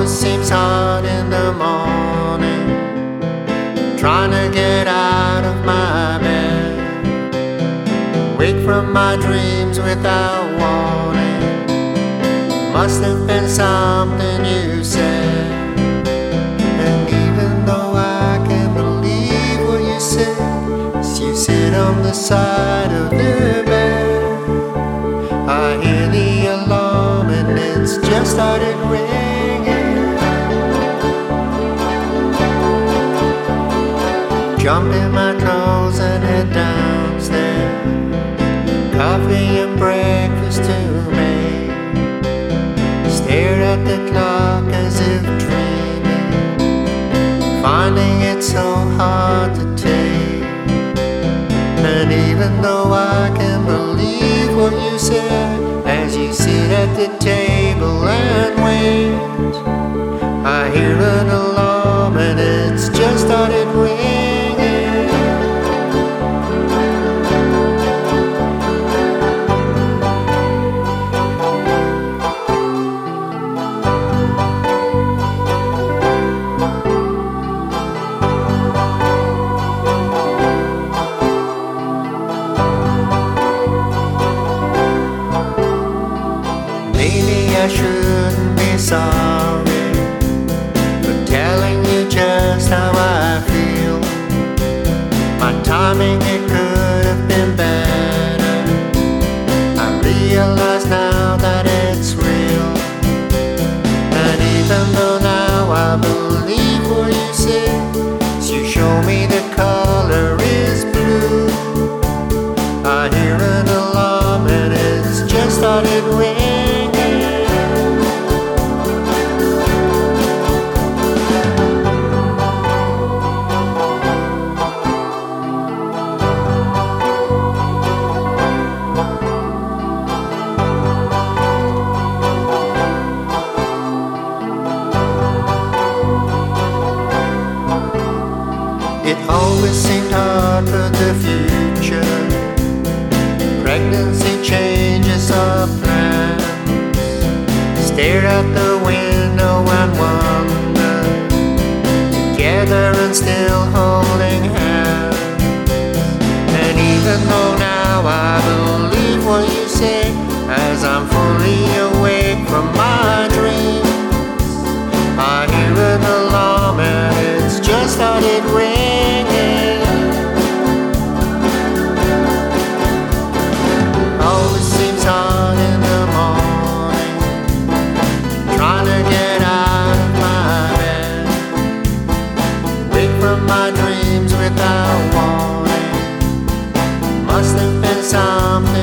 always seems hard in the morning, trying to get out of my bed, wake from my dreams without warning. Must have been something you said, and even though I can't believe what you said, as you sit on the side of the bed, I hear the alarm and it's just started ringing. Jump in my clothes and head downstairs, coffee and breakfast to make. Stare at the clock as if dreaming, finding it so hard to take. And even though I can believe what you said, as you sit at the table and wait, I hear an alarm and it's just started ringing. Maybe I shouldn't be sorry for telling you just how I feel. My timing, it could have been better. I realize now that it's real. And even though now I believe what you said, as you show me the color is blue, I hear an alarm and it's just started ringing. It always seemed hard for the future. Pregnancy changes our plans. Stare out the window and wonder, together and still holding hands. And even though now I believe what you say, as I'm fully awake from my dreams, I hear an alarm and it's just started ringing. Always seems hard in the morning, trying to get out of my bed, wake from my dreams without warning. Must have been something